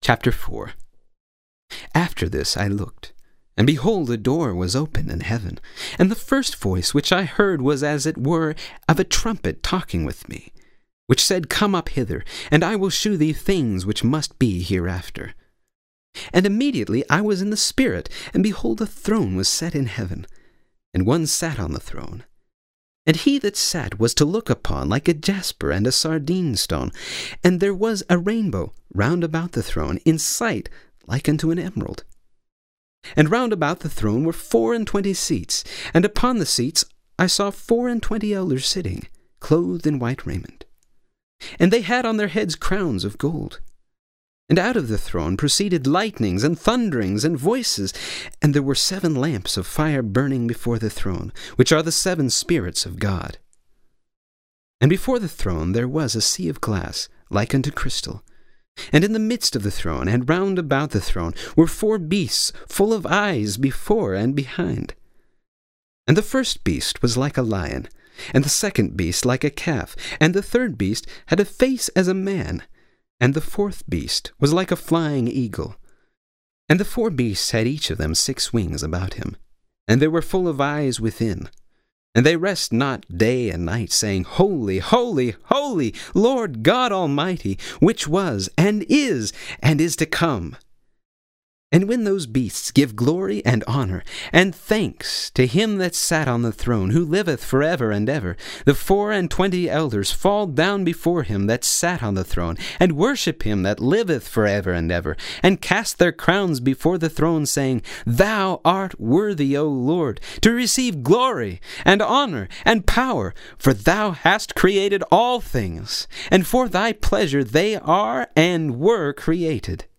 Chapter 4. After this I looked, and behold, a door was opened in heaven, and the first voice which I heard was as it were of a trumpet talking with me, which said, Come up hither, and I will shew thee things which must be hereafter. And immediately I was in the Spirit, and behold, a throne was set in heaven, and one sat on the throne. And he that sat was to look upon like a jasper and a sardine stone, and there was a rainbow round about the throne, in sight like unto an emerald. And round about the throne were 24 seats, and upon the seats I saw 24 elders sitting, clothed in white raiment. And they had on their heads crowns of gold. And out of the throne proceeded lightnings and thunderings and voices, and there were 7 lamps of fire burning before the throne, which are the 7 spirits of God. And before the throne there was a sea of glass, like unto crystal. And in the midst of the throne, and round about the throne, were 4 beasts, full of eyes before and behind. And the first beast was like a lion, and the second beast like a calf, and the third beast had a face as a man, and the fourth beast was like a flying eagle. And the 4 beasts had each of them 6 wings about him, and they were full of eyes within. And they rest not day and night, saying, Holy, holy, holy, Lord God Almighty, which was, and is to come. And when those beasts give glory and honor and thanks to him that sat on the throne, who liveth forever and ever, the 24 elders fall down before him that sat on the throne, and worship him that liveth forever and ever, and cast their crowns before the throne, saying, Thou art worthy, O Lord, to receive glory and honor and power, for thou hast created all things, and for thy pleasure they are and were created.